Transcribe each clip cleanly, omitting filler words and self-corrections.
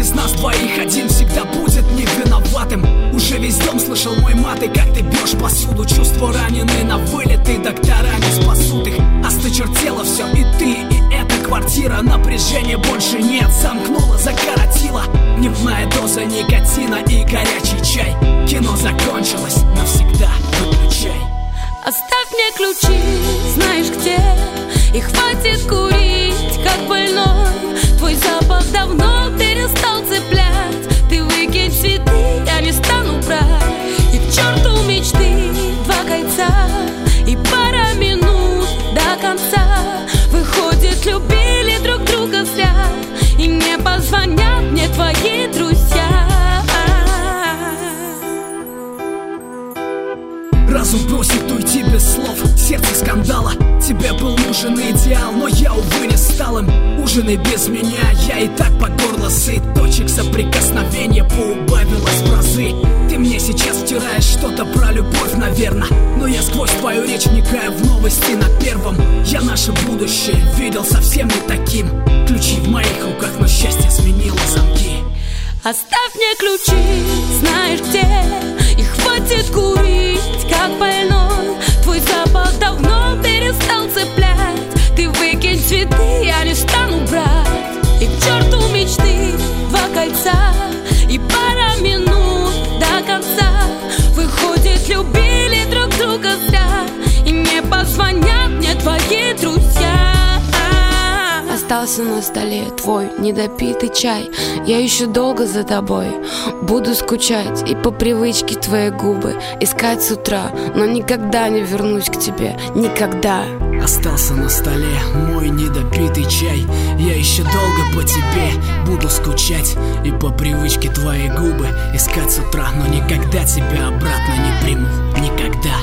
из нас двоих один всегда будет не виноватым. Уже весь дом слышал мой мат, и как ты бьешь посуду. Чувства ранены на вылет, и доктора не спасут их. Осточертело все, и ты, и эта квартира. Напряжения больше нет, замкнула, закоротила. Дневная доза никотина и горячий чай. Кино закончилось, навсегда выключай. Оставь мне ключи, знаешь где, и хватит курить, как больной. Твой запах давно перестал цеплять. Ты выкинь цветы, я не стану брать. И к черту мечты, 2 кольца и пара минут до конца. Выходит, любили друг друга зря, и не позвонят мне твои друзья. Разум просит уйти без слов, сердце скандала. Тебе был нужен идеал, но я, увы, не стал им. Ужинай без меня, я и так по горло сыт. Точек соприкосновения поубавилось в разы. Ты мне сейчас втираешь что-то про любовь, наверно, но я сквозь твою речь вникаю в новости на Первом. Я наше будущее видел совсем не таким. Ключи в моих руках, но счастье сменило замки. Оставь мне ключи, знаешь где, и хватит курить, как больной. Твой запах давно перестал цеплять. Ты выкинь цветы, я не стану брать. И к черту мечты, 2 кольца и пара минут до конца. Выходит, любили друг друга зря, и не позвонят мне твои друзья. Остался на столе твой недопитый чай. Я еще долго за тобой буду скучать, и по привычке твои губы искать с утра, но никогда не вернусь к тебе, никогда. Остался на столе мой недопитый чай. Я еще долго по тебе буду скучать, и по привычке твои губы искать с утра, но никогда тебя обратно не приму, никогда.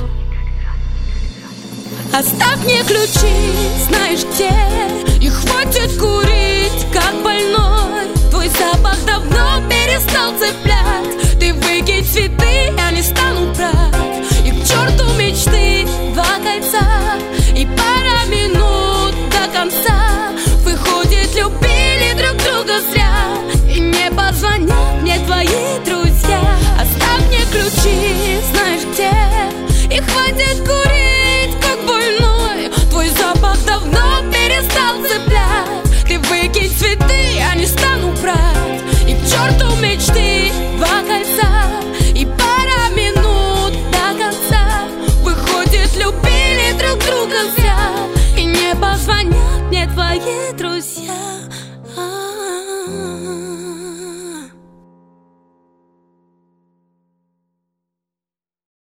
Оставь мне ключи, знаешь где, и хватит курить, как больной. Твой запах давно перестал цеплять. Ты выкинь цветы, я не стану брать. И к черту мечты, 2 кольца и пара минут до конца. Выходит, любили друг друга зря, и не позвонят мне твои друзья. Оставь мне ключи, знаешь где, и хватит курить, как больной. Твой запах давно перестал цеплять. Ты выкинь цветы, я не стану брать. И к черту мечты, 2 кольца и пара минут до конца. Выходит, любили друг друга зря, и не позвонят мне твои друзья.